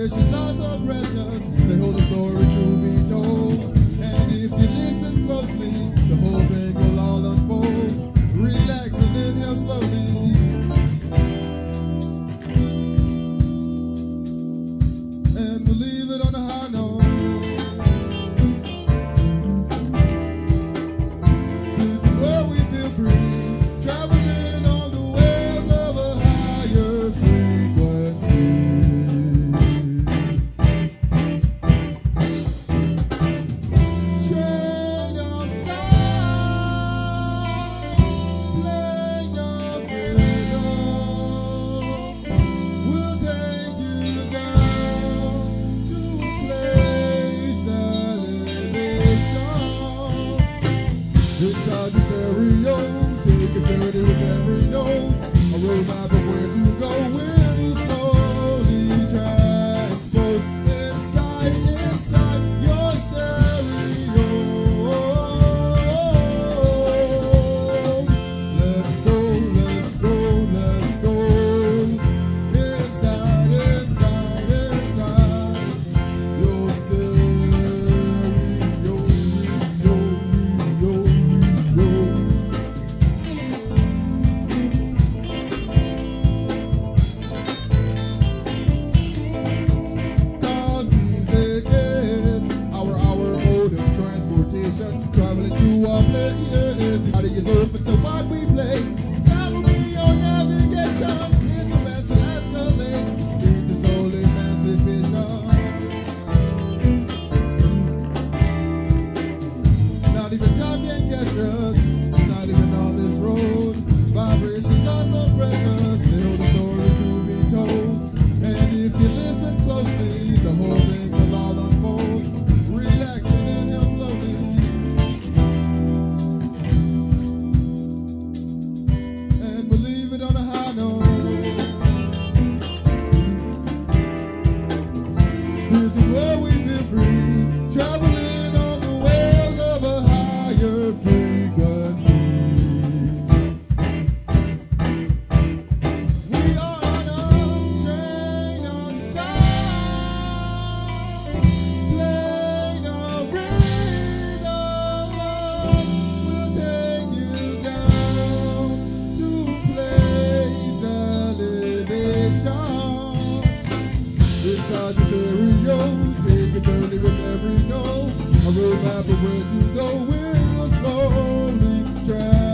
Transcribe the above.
Vibrations are so precious, they hold a story to be told. And if you listen closely, the whole thing will all unfold. Relax and inhale slowly, and we'll leave it on a high note. This is where we feel free, traveling on the waves of a higher frequency. Train your sound, play your rhythm. We'll take you down to a place elevation. Inside the stereo, take a journey with every note. A roadmap of where to go will slowly transpose inside your stereo. Let's go, let's go, let's go. Inside your stereo. Cause music is our mode of transportation. Traveling to our place, the body is open to what we play. Sound will be your navigation, instrumental escalate, lead to soul emancipation. Not even time can catch us, not even on this road. Vibrations are so precious, they hold a story to be told. And if you listen closely, the whole thing will all unfold. Relax and inhale slowly, and we'll leave it on a high note. This is where we feel free, traveling on the waves of a higher frequency. We are on a train of sound, playing a rhythm. We'll take you down to a place elevation. Inside the stereo, take a journey with every note. A roadmap of where to go will slowly travel.